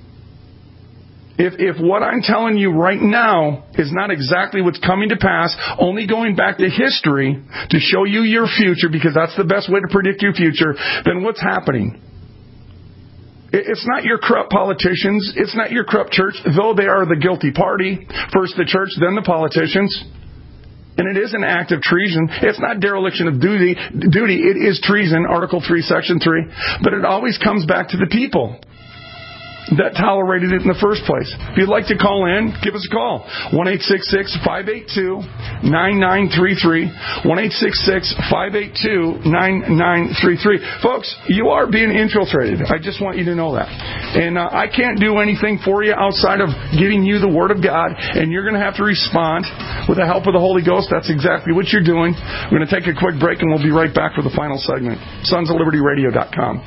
If if what I'm telling you right now is not exactly what's coming to pass, only going back to history to show you your future, because that's the best way to predict your future, then what's happening? It's not your corrupt politicians. It's not your corrupt church, though they are the guilty party. First the church, then the politicians. And it is an act of treason. It's not dereliction of duty. Duty. It is treason, Article three, Section three. But it always comes back to the people that tolerated it in the first place. If you'd like to call in, give us a call. one eight six six, five eight two, nine nine three three. one eight six six, five eight two, nine nine three three. Folks, you are being infiltrated. I just want you to know that. And uh, I can't do anything for you outside of giving you the Word of God, and you're going to have to respond with the help of the Holy Ghost. That's exactly what you're doing. We're going to take a quick break, and we'll be right back for the final segment. sons of liberty radio dot com.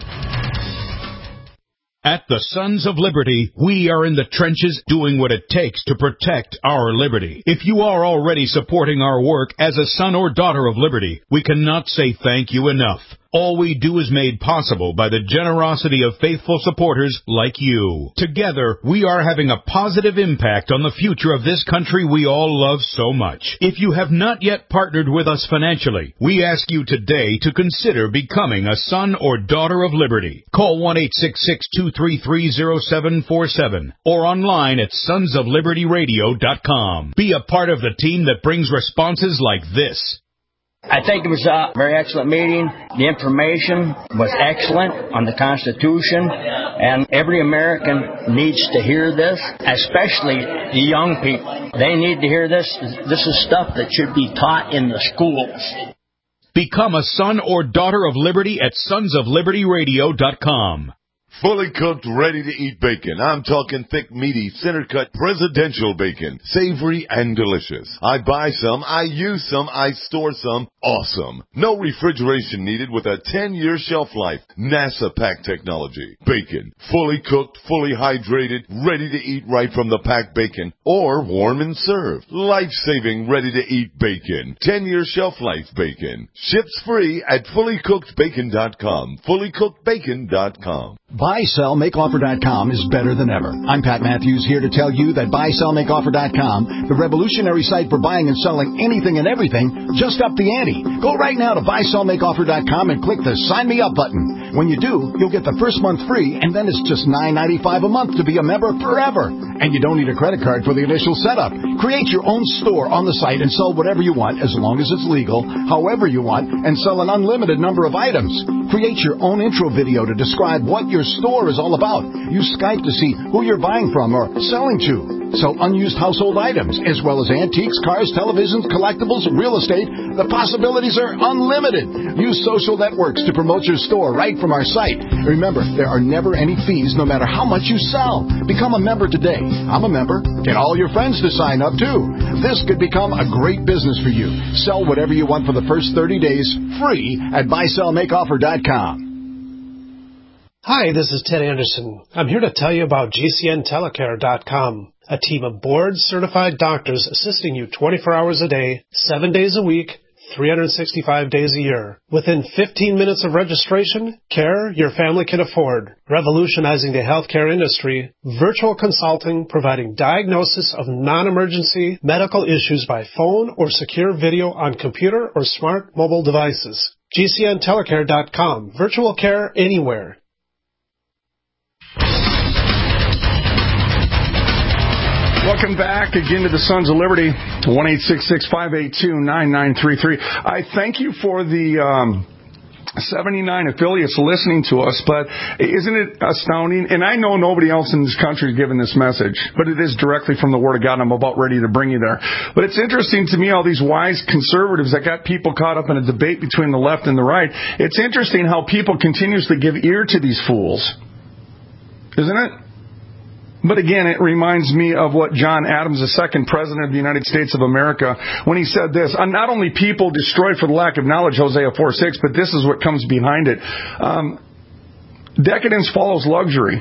At the Sons of Liberty, we are in the trenches doing what it takes to protect our liberty. If you are already supporting our work as a son or daughter of liberty, we cannot say thank you enough. All we do is made possible by the generosity of faithful supporters like you. Together, we are having a positive impact on the future of this country we all love so much. If you have not yet partnered with us financially, we ask you today to consider becoming a son or daughter of liberty. Call one eight six six, two three three, zero seven four seven or online at sons of liberty radio dot com. Be a part of the team that brings responses like this. I think it was a very excellent meeting. The information was excellent on the Constitution, and every American needs to hear this, especially the young people. They need to hear this. This is stuff that should be taught in the schools. Become a son or daughter of liberty at sons of liberty radio dot com. Fully cooked, ready-to-eat bacon. I'm talking thick, meaty, center-cut presidential bacon. Savory and delicious. I buy some, I use some, I store some. Awesome. No refrigeration needed with a ten-year shelf life. NASA pack technology. Bacon. Fully cooked, fully hydrated, ready to eat right from the packed bacon. Or warm and served. Life-saving, ready-to-eat bacon. ten-year shelf life bacon. Ships free at fully cooked bacon dot com. fully cooked bacon dot com. buy sell make offer dot com is better than ever. I'm Pat Matthews here to tell you that buy sell make offer dot com, the revolutionary site for buying and selling anything and everything, just upped the ante. Go right now to buy sell make offer dot com and click the Sign Me Up button. When you do, you'll get the first month free, and then it's just nine ninety-five a month to be a member forever. And you don't need a credit card for the initial setup. Create your own store on the site and sell whatever you want, as long as it's legal, however you want, and sell an unlimited number of items. Create your own intro video to describe what your store is all about. Use Skype to see who you're buying from or selling to. Sell unused household items, as well as antiques, cars, televisions, collectibles, real estate. The possibilities are unlimited. Use social networks to promote your store right from our site. Remember, there are never any fees, no matter how much you sell. Become a member today. I'm a member. Get all your friends to sign up, too. This could become a great business for you. Sell whatever you want for the first thirty days, free at buy sell make offer dot com. Hi, this is Ted Anderson. I'm here to tell you about G C N telecare dot com, a team of board-certified doctors assisting you twenty-four hours a day, seven days a week, three hundred sixty-five days a year. Within fifteen minutes of registration, care your family can afford. Revolutionizing the healthcare industry, virtual consulting providing diagnosis of non-emergency medical issues by phone or secure video on computer or smart mobile devices. G C N telecare dot com, virtual care anywhere. Welcome back again to the Sons of Liberty, one eight six six, five eight two, nine nine three three. I thank you for the um, seventy-nine affiliates listening to us, but isn't it astounding? And I know nobody else in this country is giving this message, but it is directly from the Word of God, and I'm about ready to bring you there. But it's interesting to me, all these wise conservatives that got people caught up in a debate between the left and the right. It's interesting how people continuously give ear to these fools. Isn't it? But again, it reminds me of what John Adams, the second president of the United States of America, when he said this, not only people destroyed for the lack of knowledge, Hosea four six, but this is what comes behind it. Um, decadence follows luxury.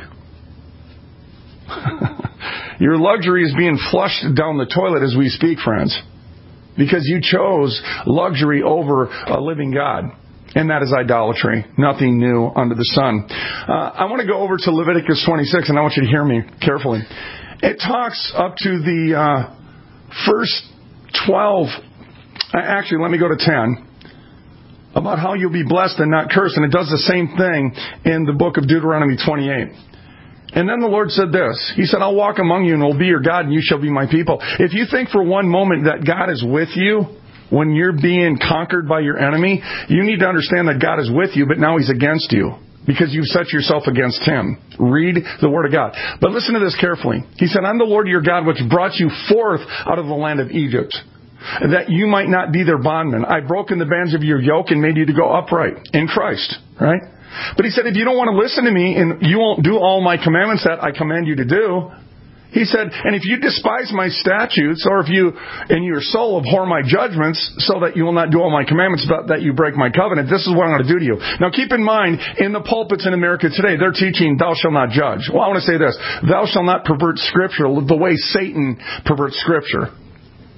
Your luxury is being flushed down the toilet as we speak, friends, because you chose luxury over a living God. And that is idolatry. Nothing new under the sun. Uh, I want to go over to Leviticus twenty-six, and I want you to hear me carefully. It talks up to the uh, first twelve. Actually, let me go to ten. About how you'll be blessed and not cursed. And it does the same thing in the book of Deuteronomy twenty-eight. And then the Lord said this. He said, I'll walk among you and will be your God, and you shall be my people. If you think for one moment that God is with you when you're being conquered by your enemy, you need to understand that God is with you, but now He's against you because you've set yourself against Him. Read the Word of God. But listen to this carefully. He said, I'm the Lord your God, which brought you forth out of the land of Egypt, that you might not be their bondman. I've broken the bands of your yoke and made you to go upright in Christ. Right? But He said, if you don't want to listen to me and you won't do all my commandments that I command you to do, He said, and if you despise my statutes, or if you in your soul abhor my judgments, so that you will not do all my commandments, but that you break my covenant, this is what I'm going to do to you. Now keep in mind, in the pulpits in America today, they're teaching, thou shalt not judge. Well, I want to say this. Thou shalt not pervert Scripture the way Satan perverts Scripture.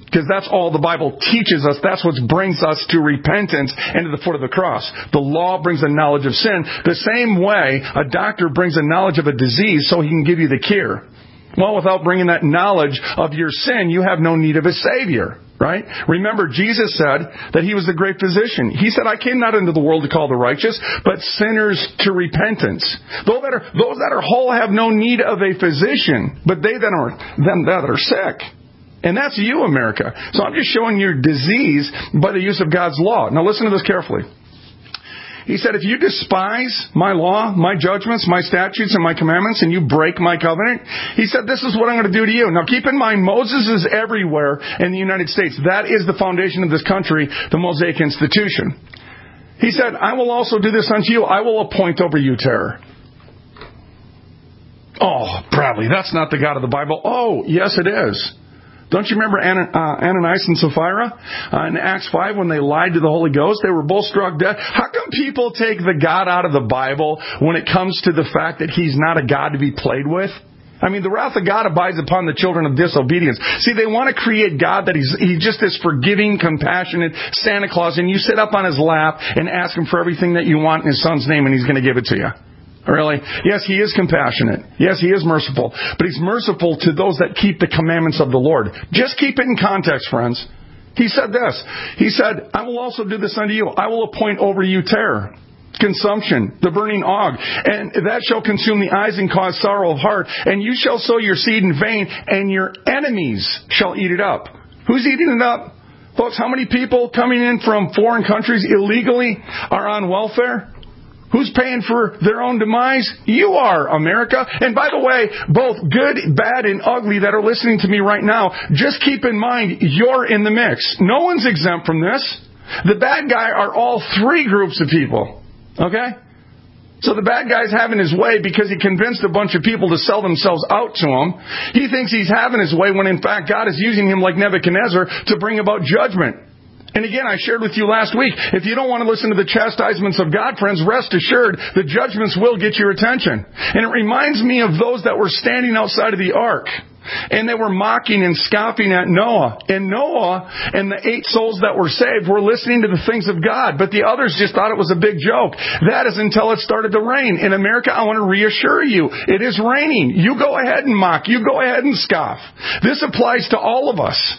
Because that's all the Bible teaches us. That's what brings us to repentance and to the foot of the cross. The law brings a knowledge of sin. The same way a doctor brings a knowledge of a disease so he can give you the cure. Well, without bringing that knowledge of your sin, you have no need of a Savior. Right? Remember, Jesus said that He was the great physician. He said, I came not into the world to call the righteous, but sinners to repentance. Those that are, those that are whole have no need of a physician, but they that are, them that are sick. And that's you, America. So I'm just showing your disease by the use of God's law. Now listen to this carefully. He said, if you despise my law, my judgments, my statutes, and my commandments, and you break my covenant, he said, this is what I'm going to do to you. Now keep in mind, Moses is everywhere in the United States. That is the foundation of this country, the Mosaic Institution. He said, I will also do this unto you. I will appoint over you terror. Oh, Bradley, that's not the God of the Bible. Oh, yes, it is. Don't you remember Ananias and Sapphira uh, in Acts five when they lied to the Holy Ghost? They were both struck dead. How come people take the God out of the Bible when it comes to the fact that He's not a God to be played with? I mean, the wrath of God abides upon the children of disobedience. See, they want to create God that He's He's just this forgiving, compassionate Santa Claus, and you sit up on His lap and ask Him for everything that you want in His Son's name, and He's going to give it to you. Really? Yes, He is compassionate. Yes, He is merciful. But He's merciful to those that keep the commandments of the Lord. Just keep it in context, friends. He said this. He said, I will also do this unto you. I will appoint over you terror, consumption, the burning ague, and that shall consume the eyes and cause sorrow of heart. And you shall sow your seed in vain, and your enemies shall eat it up. Who's eating it up? Folks, how many people coming in from foreign countries illegally are on welfare? Who's paying for their own demise? You are, America. And by the way, both good, bad, and ugly that are listening to me right now, just keep in mind, you're in the mix. No one's exempt from this. The bad guy are all three groups of people. Okay? So the bad guy's having his way because he convinced a bunch of people to sell themselves out to him. He thinks he's having his way when in fact God is using him like Nebuchadnezzar to bring about judgment. And again, I shared with you last week, if you don't want to listen to the chastisements of God, friends, rest assured the judgments will get your attention. And it reminds me of those that were standing outside of the ark. And they were mocking and scoffing at Noah. And Noah and the eight souls that were saved were listening to the things of God. But the others just thought it was a big joke. That is until it started to rain. In America, I want to reassure you, it is raining. You go ahead and mock. You go ahead and scoff. This applies to all of us.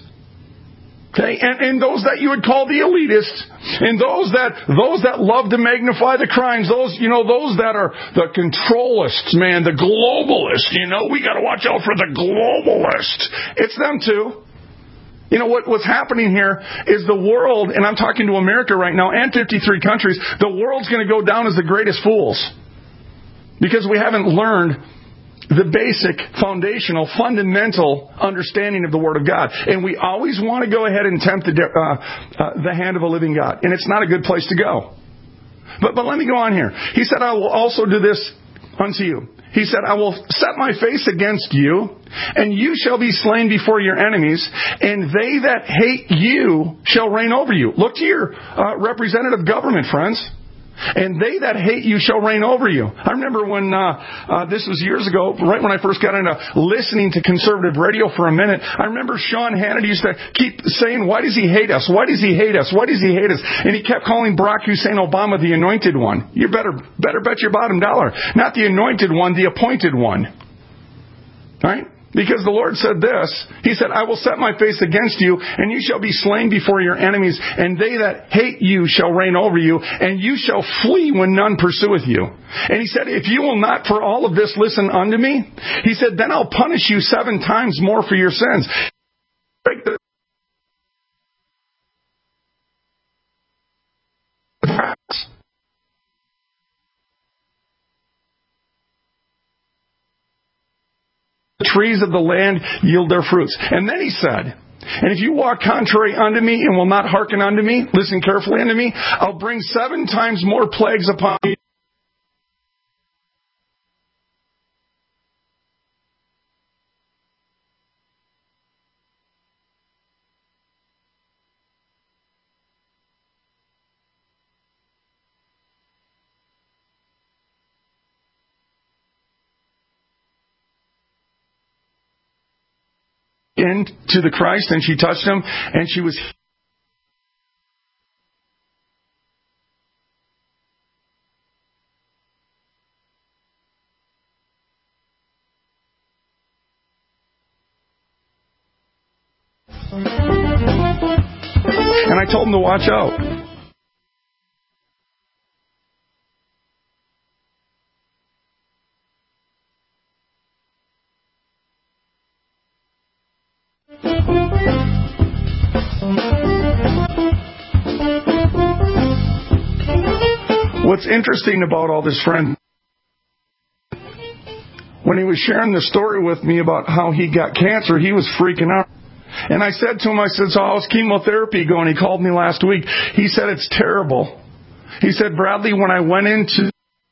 Okay, and, and those that you would call the elitists, and those that those that love to magnify the crimes, those you know those that are the controlists, man, the globalists. You know, we got to watch out for the globalists. It's them too. You know what? What's happening here is the world, and I'm talking to America right now, and fifty-three countries. The world's going to go down as the greatest fools because we haven't learned the basic, foundational, fundamental understanding of the Word of God. And we always want to go ahead and tempt the, uh, uh, the hand of a living God. And it's not a good place to go. But, but let me go on here. He said, I will also do this unto you. He said, I will set my face against you, and you shall be slain before your enemies, and they that hate you shall reign over you. Look to your uh, representative government, friends. And they that hate you shall reign over you. I remember when, uh, uh, this was years ago, right when I first got into listening to conservative radio for a minute, I remember Sean Hannity used to keep saying, why does he hate us? Why does he hate us? Why does he hate us? And he kept calling Barack Hussein Obama the anointed one. You better, better bet your bottom dollar. Not the anointed one, the appointed one. Right? Because the Lord said this, He said, I will set my face against you, and you shall be slain before your enemies, and they that hate you shall reign over you, and you shall flee when none pursueth you. And He said, if you will not for all of this listen unto me, He said, then I'll punish you seven times more for your sins. Break the The trees of the land yield their fruits. And then He said, and if you walk contrary unto me and will not hearken unto me, listen carefully unto me, I'll bring seven times more plagues upon you. into the Christ, and she touched him, and she was and I told him to watch out. What's interesting about all this, friend, when he was sharing the story with me about how he got cancer, he was freaking out. And I said to him, I said, so how's chemotherapy going? He called me last week. He said, it's terrible. He said, Bradley, when I went into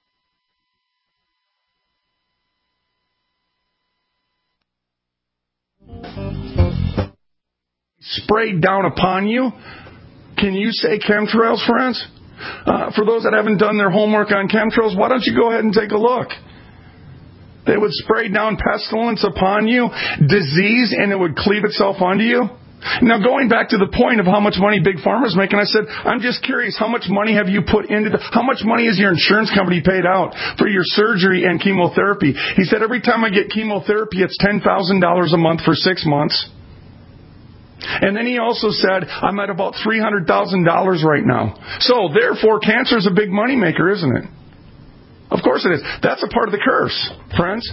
sprayed down upon you, can you say chemtrails, friends? Uh, for those that haven't done their homework on chemtrails, why don't you go ahead and take a look? They would spray down pestilence upon you, disease, and it would cleave itself onto you. Now, going back to the point of how much money Big Pharma's making, I said, I'm just curious, how much money have you put into the, how much money is your insurance company paid out for your surgery and chemotherapy? He said, every time I get chemotherapy, it's ten thousand dollars a month for six months. And then he also said, I'm at about three hundred thousand dollars right now. So, therefore, cancer is a big money maker, isn't it? Of course it is. That's a part of the curse, friends.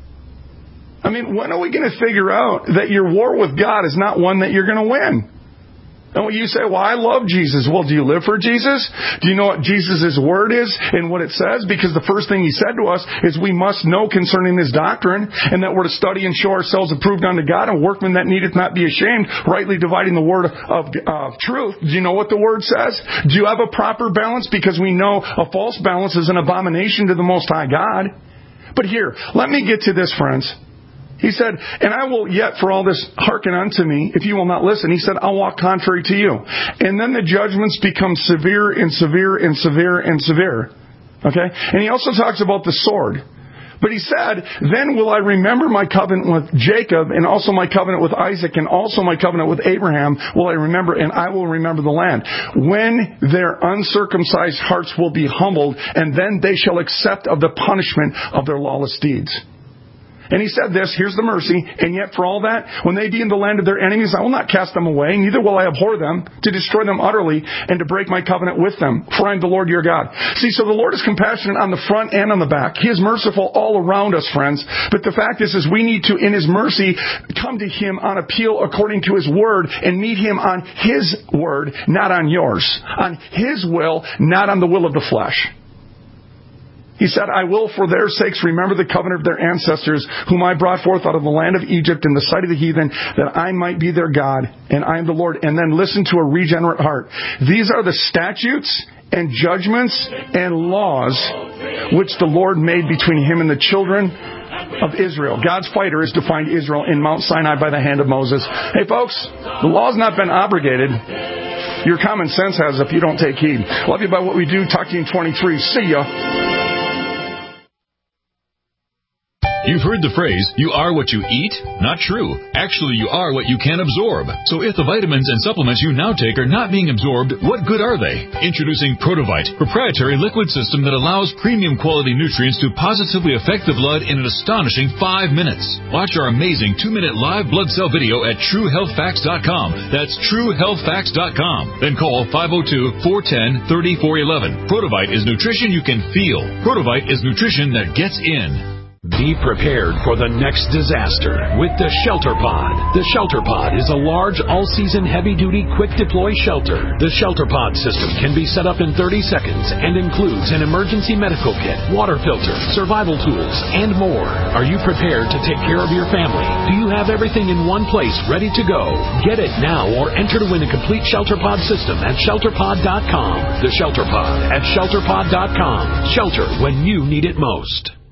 I mean, when are we going to figure out that your war with God is not one that you're going to win? And when you say, well, I love Jesus. Well, do you live for Jesus? Do you know what Jesus' word is and what it says? Because the first thing he said to us is we must know concerning this doctrine, and that we're to study and show ourselves approved unto God, and workmen that needeth not be ashamed, rightly dividing the word of uh, truth. Do you know what the word says? Do you have a proper balance? Because we know a false balance is an abomination to the Most High God. But here, let me get to this, friends. He said, and I will yet for all this hearken unto me, if you will not listen. He said, I'll walk contrary to you. And then the judgments become severe and severe and severe and severe. Okay? And he also talks about the sword. But he said, then will I remember my covenant with Jacob, and also my covenant with Isaac, and also my covenant with Abraham will I remember, and I will remember the land. When their uncircumcised hearts will be humbled, and then they shall accept of the punishment of their lawless deeds. And he said this, here's the mercy, and yet for all that, when they be in the land of their enemies, I will not cast them away, neither will I abhor them, to destroy them utterly, and to break my covenant with them, for I am the Lord your God. See, so the Lord is compassionate on the front and on the back. He is merciful all around us, friends. But the fact is, is we need to, in His mercy, come to Him on appeal according to His word, and meet Him on His word, not on yours. On His will, not on the will of the flesh. He said, I will for their sakes remember the covenant of their ancestors, whom I brought forth out of the land of Egypt in the sight of the heathen, that I might be their God, and I am the Lord. And then listen to a regenerate heart. These are the statutes and judgments and laws which the Lord made between Him and the children of Israel. God's fighter is to find Israel in Mount Sinai by the hand of Moses. Hey folks, the law's not been abrogated. Your common sense has if you don't take heed. Love you by what we do. Talk to you in twenty-three. See ya. You've heard the phrase, you are what you eat? Not true. Actually, you are what you can absorb. So if the vitamins and supplements you now take are not being absorbed, what good are they? Introducing Protovite, proprietary liquid system that allows premium quality nutrients to positively affect the blood in an astonishing five minutes. Watch our amazing two-minute live blood cell video at true health facts dot com. That's true health facts dot com. Then call five oh two, four one oh, three four one one. Protovite is nutrition you can feel. Protovite is nutrition that gets in. Be prepared for the next disaster with the Shelter Pod. The Shelter Pod is a large, all-season, heavy-duty, quick-deploy shelter. The Shelter Pod system can be set up in thirty seconds and includes an emergency medical kit, water filter, survival tools, and more. Are you prepared to take care of your family? Do you have everything in one place ready to go? Get it now or enter to win a complete Shelter Pod system at shelter pod dot com. The Shelter Pod at shelter pod dot com. Shelter when you need it most.